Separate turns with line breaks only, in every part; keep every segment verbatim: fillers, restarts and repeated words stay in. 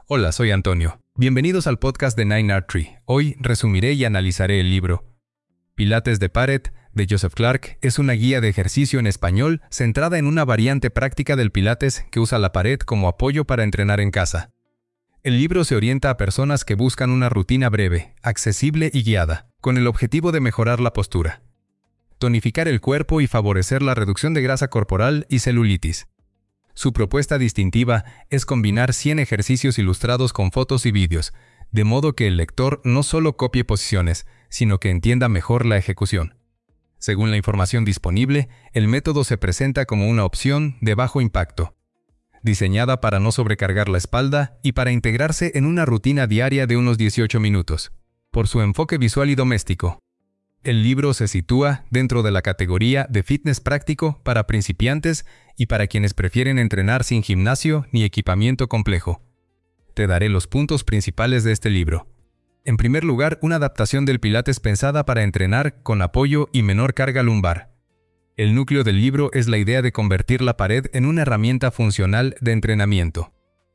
Hola, soy Antonio. Bienvenidos al podcast de Nine Art Tree. Hoy resumiré y analizaré el libro Pilates de Pared, de Joseph Clark. Es una guía de ejercicio en español centrada en una variante práctica del Pilates que usa la pared como apoyo para entrenar en casa. El libro se orienta a personas que buscan una rutina breve, accesible y guiada, con el objetivo de mejorar la postura, tonificar el cuerpo y favorecer la reducción de grasa corporal y celulitis. Su propuesta distintiva es combinar cien ejercicios ilustrados con fotos y vídeos, de modo que el lector no solo copie posiciones, sino que entienda mejor la ejecución. Según la información disponible, el método se presenta como una opción de bajo impacto, diseñada para no sobrecargar la espalda y para integrarse en una rutina diaria de unos dieciocho minutos. Por su enfoque visual y doméstico, el libro se sitúa dentro de la categoría de fitness práctico para principiantes y para quienes prefieren entrenar sin gimnasio ni equipamiento complejo. Te daré los puntos principales de este libro. En primer lugar, una adaptación del Pilates pensada para entrenar con apoyo y menor carga lumbar. El núcleo del libro es la idea de convertir la pared en una herramienta funcional de entrenamiento.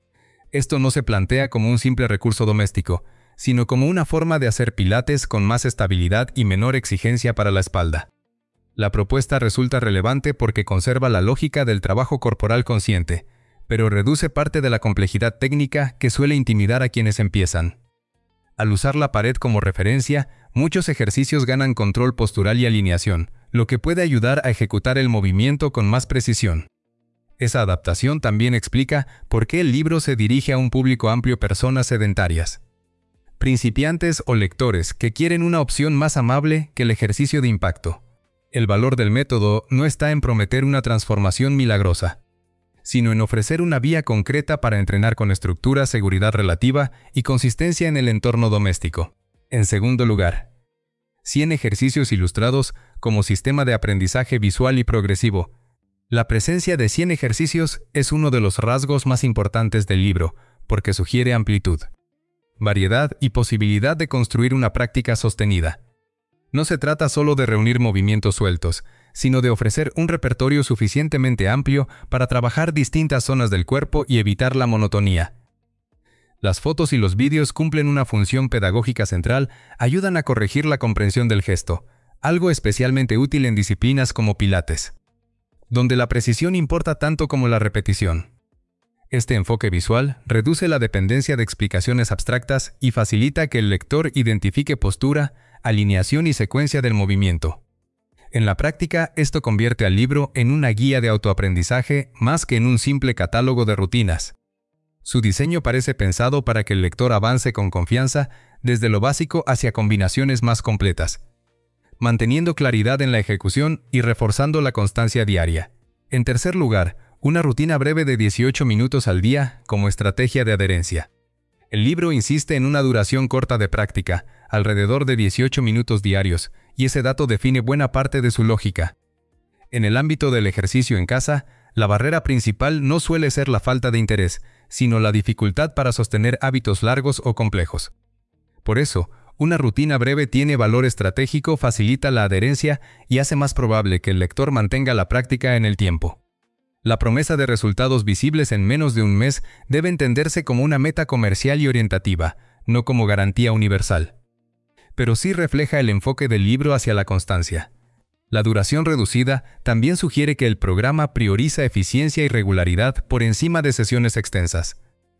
Esto no se plantea como un simple recurso doméstico, sino como una forma de hacer pilates con más estabilidad y menor exigencia para la espalda. La propuesta resulta relevante porque conserva la lógica del trabajo corporal consciente, pero reduce parte de la complejidad técnica que suele intimidar a quienes empiezan. Al usar la pared como referencia, muchos ejercicios ganan control postural y alineación, lo que puede ayudar a ejecutar el movimiento con más precisión. Esa adaptación también explica por qué el libro se dirige a un público amplio: personas sedentarias, principiantes o lectores que quieren una opción más amable que el ejercicio de impacto. El valor del método no está en prometer una transformación milagrosa, sino en ofrecer una vía concreta para entrenar con estructura, seguridad relativa y consistencia en el entorno doméstico. En segundo lugar, cien ejercicios ilustrados como sistema de aprendizaje visual y progresivo. La presencia de cien ejercicios es uno de los rasgos más importantes del libro, porque sugiere amplitud, variedad y posibilidad de construir una práctica sostenida. No se trata solo de reunir movimientos sueltos, sino de ofrecer un repertorio suficientemente amplio para trabajar distintas zonas del cuerpo y evitar la monotonía. Las fotos y los vídeos cumplen una función pedagógica central, ayudan a corregir la comprensión del gesto, algo especialmente útil en disciplinas como Pilates, donde la precisión importa tanto como la repetición. Este enfoque visual reduce la dependencia de explicaciones abstractas y facilita que el lector identifique postura, alineación y secuencia del movimiento. En la práctica, esto convierte al libro en una guía de autoaprendizaje más que en un simple catálogo de rutinas. Su diseño parece pensado para que el lector avance con confianza desde lo básico hacia combinaciones más completas, manteniendo claridad en la ejecución y reforzando la constancia diaria. En tercer lugar, una rutina breve de dieciocho minutos al día como estrategia de adherencia. El libro insiste en una duración corta de práctica, alrededor de dieciocho minutos diarios, y ese dato define buena parte de su lógica. En el ámbito del ejercicio en casa, la barrera principal no suele ser la falta de interés, sino la dificultad para sostener hábitos largos o complejos. Por eso, una rutina breve tiene valor estratégico, facilita la adherencia y hace más probable que el lector mantenga la práctica en el tiempo. La promesa de resultados visibles en menos de un mes debe entenderse como una meta comercial y orientativa, no como garantía universal. Pero sí refleja el enfoque del libro hacia la constancia. La duración reducida también sugiere que el programa prioriza eficiencia y regularidad por encima de sesiones extensas.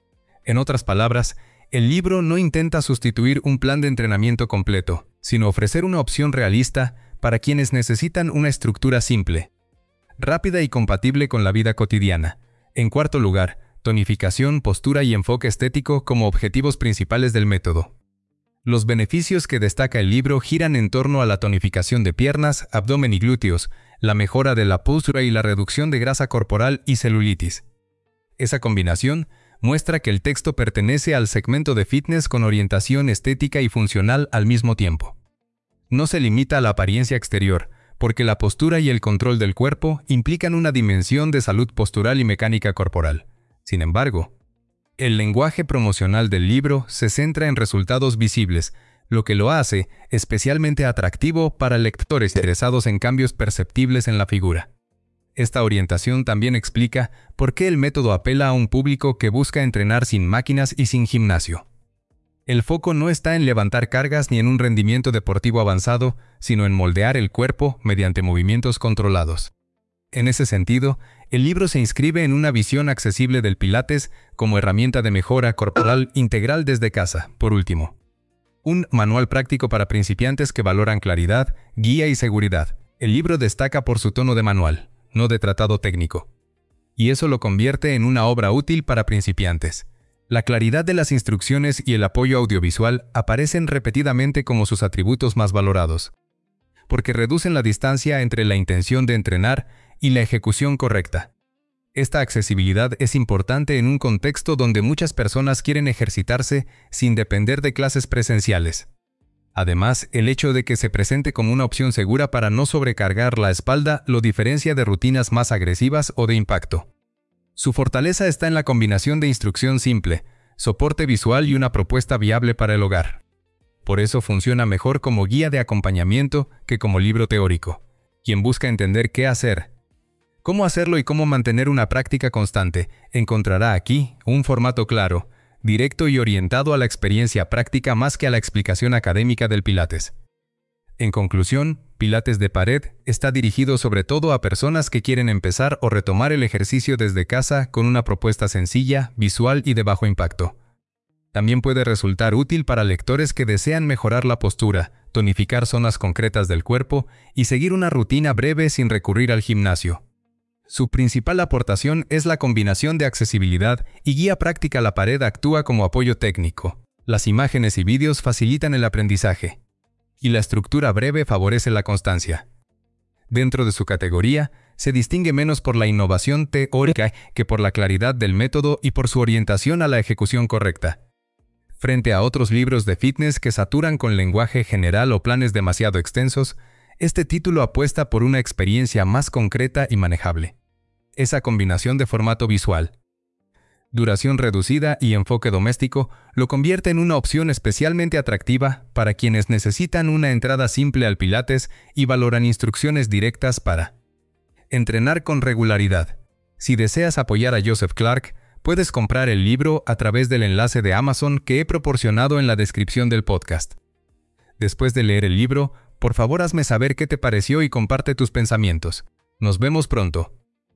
En otras palabras, el libro no intenta sustituir un plan de entrenamiento completo, sino ofrecer una opción realista para quienes necesitan una estructura simple, rápida y compatible con la vida cotidiana. En cuarto lugar, tonificación, postura y enfoque estético como objetivos principales del método. Los beneficios que destaca el libro giran en torno a la tonificación de piernas, abdomen y glúteos, la mejora de la postura y la reducción de grasa corporal y celulitis. Esa combinación muestra que el texto pertenece al segmento de fitness con orientación estética y funcional al mismo tiempo. No se limita a la apariencia exterior, porque la postura y el control del cuerpo implican una dimensión de salud postural y mecánica corporal. Sin embargo, el lenguaje promocional del libro se centra en resultados visibles, lo que lo hace especialmente atractivo para lectores interesados en cambios perceptibles en la figura. Esta orientación también explica por qué el método apela a un público que busca entrenar sin máquinas y sin gimnasio. El foco no está en levantar cargas ni en un rendimiento deportivo avanzado, sino en moldear el cuerpo mediante movimientos controlados. En ese sentido, el libro se inscribe en una visión accesible del Pilates como herramienta de mejora corporal integral desde casa, por último. Un manual práctico para principiantes que valoran claridad, guía y seguridad. El libro destaca por su tono de manual, no de tratado técnico. Y eso lo convierte en una obra útil para principiantes. La claridad de las instrucciones y el apoyo audiovisual aparecen repetidamente como sus atributos más valorados, porque reducen la distancia entre la intención de entrenar y la ejecución correcta. Esta accesibilidad es importante en un contexto donde muchas personas quieren ejercitarse sin depender de clases presenciales. Además, el hecho de que se presente como una opción segura para no sobrecargar la espalda lo diferencia de rutinas más agresivas o de impacto. Su fortaleza está en la combinación de instrucción simple, soporte visual y una propuesta viable para el hogar. Por eso funciona mejor como guía de acompañamiento que como libro teórico. Quien busca entender qué hacer, cómo hacerlo y cómo mantener una práctica constante, encontrará aquí un formato claro, directo y orientado a la experiencia práctica más que a la explicación académica del Pilates. En conclusión, Pilates de Pared está dirigido sobre todo a personas que quieren empezar o retomar el ejercicio desde casa con una propuesta sencilla, visual y de bajo impacto. También puede resultar útil para lectores que desean mejorar la postura, tonificar zonas concretas del cuerpo y seguir una rutina breve sin recurrir al gimnasio. Su principal aportación es la combinación de accesibilidad y guía práctica. La pared actúa como apoyo técnico. Las imágenes y vídeos facilitan el aprendizaje. Y la estructura breve favorece la constancia. Dentro de su categoría, se distingue menos por la innovación teórica que por la claridad del método y por su orientación a la ejecución correcta. Frente a otros libros de fitness que saturan con lenguaje general o planes demasiado extensos, este título apuesta por una experiencia más concreta y manejable. Esa combinación de formato visual, duración reducida y enfoque doméstico lo convierte en una opción especialmente atractiva para quienes necesitan una entrada simple al Pilates y valoran instrucciones directas para entrenar con regularidad. Si deseas apoyar a Joseph Clark, puedes comprar el libro a través del enlace de Amazon que he proporcionado en la descripción del podcast. Después de leer el libro, por favor hazme saber qué te pareció y comparte tus pensamientos. Nos vemos pronto.